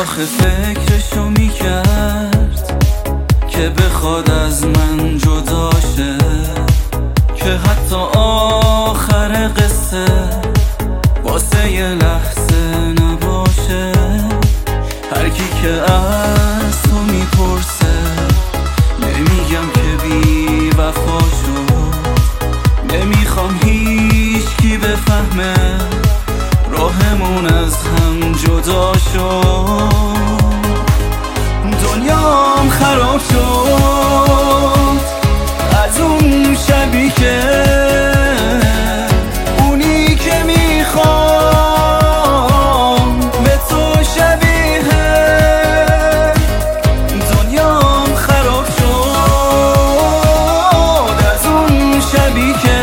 آخه فکرشو میکرد که بخواد از من جدا شه، که حتی آخر قصه واسه یه لحظه نباشه. هر کی که از تو میپرسه نمیگم که بی وفا شد، نمیخوام هیچ کی بفهمه راهمون از هم جدا شد. دنیام خراب شد از اون شبی که اونی که میخوام به تو شبیه. دنیام خراب شد از اون شبی که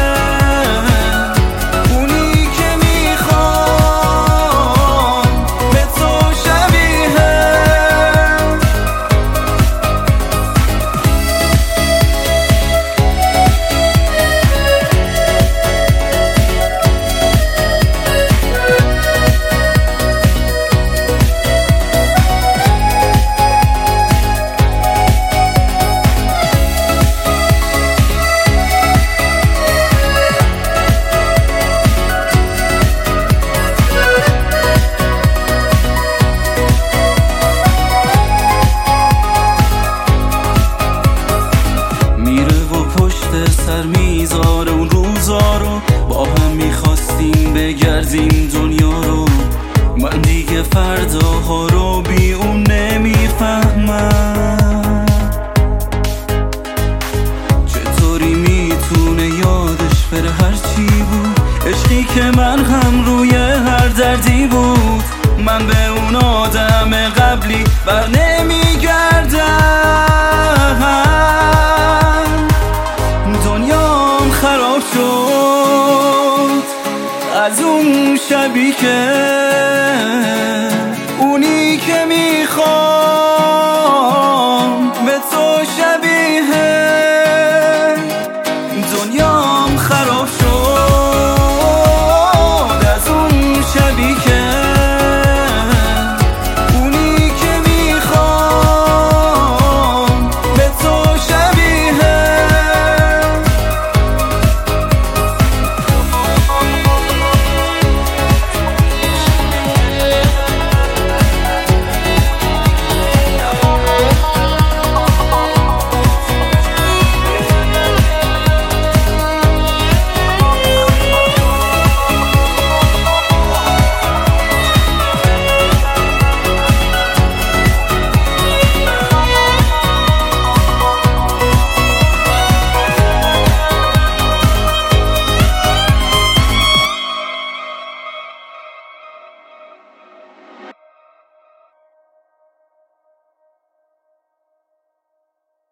سر میذاره اون روزا رو، با هم میخواستیم بگردیم دنیا رو. من دیگه فرداها رو بی اون نمیفهمم، چطوری میتونه یادش بره هرچی بود. عشقی که من هم روی هر دردی بود، من به اون آدم قبلی بر نمیگردم. دنیام خراب شد از اون شبی که اونی که میخواد